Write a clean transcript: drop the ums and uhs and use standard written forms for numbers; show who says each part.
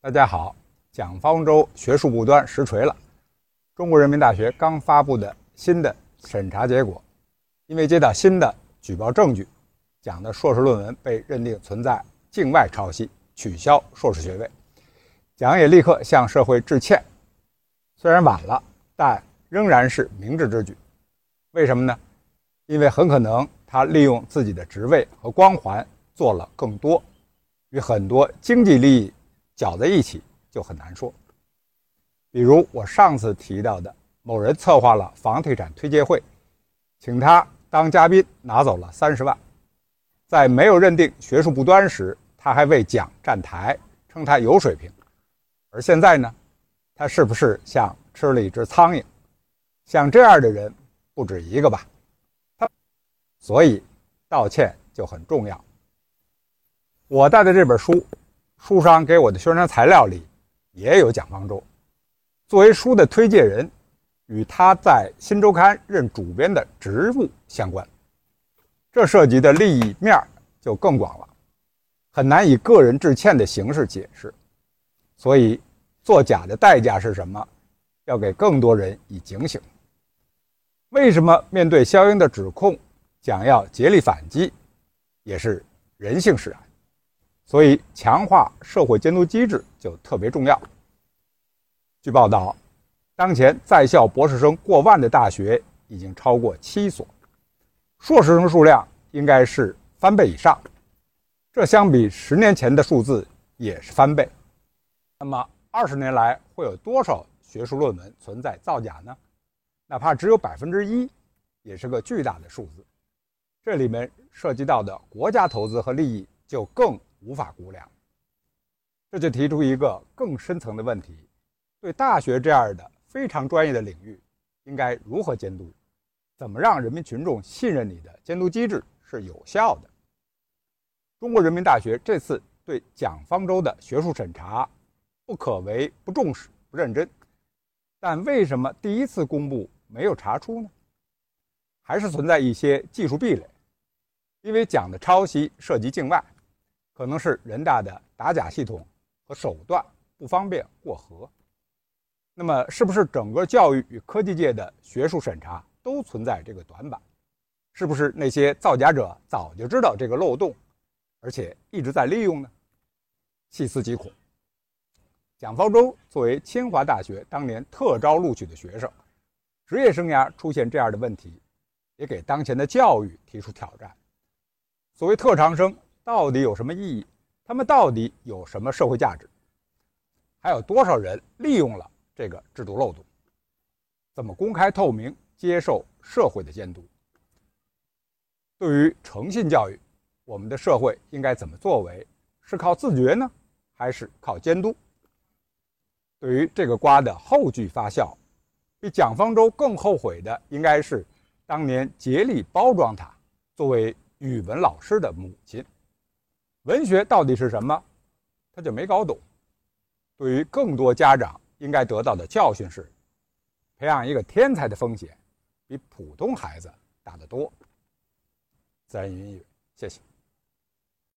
Speaker 1: 大家好，蒋方舟学术不端实锤了。中国人民大学刚发布的新的审查结果，因为接到新的举报证据，蒋的硕士论文被认定存在境外抄袭，取消硕士学位。蒋也立刻向社会致歉，虽然晚了，但仍然是明智之举。为什么呢？因为很可能他利用自己的职位和光环做了更多，与很多经济利益搅在一起就很难说。比如我上次提到的，某人策划了房地产推介会，请他当嘉宾拿走了30万，在没有认定学术不端时，他还为蒋站台，称他有水平。而现在呢，他是不是像吃了一只苍蝇？像这样的人不止一个吧。所以道歉就很重要。我带的这本书，书上给我的宣传材料里也有蒋方舟。作为书的推介人，与他在《新周刊》任主编的职务相关，这涉及的利益面就更广了，很难以个人致歉的形式解释。所以作假的代价是什么？要给更多人以警醒。为什么面对肖英的指控，蒋要竭力反击，也是人性使然。所以强化社会监督机制就特别重要。据报道，当前在校博士生过万的大学已经超过7所，硕士生数量应该是翻倍以上，这相比10年前的数字也是翻倍。那么20年来会有多少学术论文存在造假呢？哪怕只有1%，也是个巨大的数字。这里面涉及到的国家投资和利益就更无法估量。这就提出一个更深层的问题：对大学这样的非常专业的领域，应该如何监督？怎么让人民群众信任你的监督机制是有效的？中国人民大学这次对蒋方舟的学术审查，不可谓不重视、不认真，但为什么第一次公布没有查出呢？还是存在一些技术壁垒。因为蒋的抄袭涉及境外，可能是人大的打假系统和手段不方便过河。那么是不是整个教育与科技界的学术审查都存在这个短板？是不是那些造假者早就知道这个漏洞，而且一直在利用呢？细思极恐。蒋方舟作为清华大学当年特招录取的学生，职业生涯出现这样的问题，也给当前的教育提出挑战。所谓特长生到底有什么意义？他们到底有什么社会价值？还有多少人利用了这个制度漏洞？怎么公开透明接受社会的监督？对于诚信教育，我们的社会应该怎么作为？是靠自觉呢，还是靠监督？对于这个瓜的后续发酵，比蒋方舟更后悔的应该是当年竭力包装他，作为语文老师的母亲。文学到底是什么？他就没搞懂。对于更多家长应该得到的教训是，培养一个天才的风险比普通孩子大得多。自然云语，谢谢。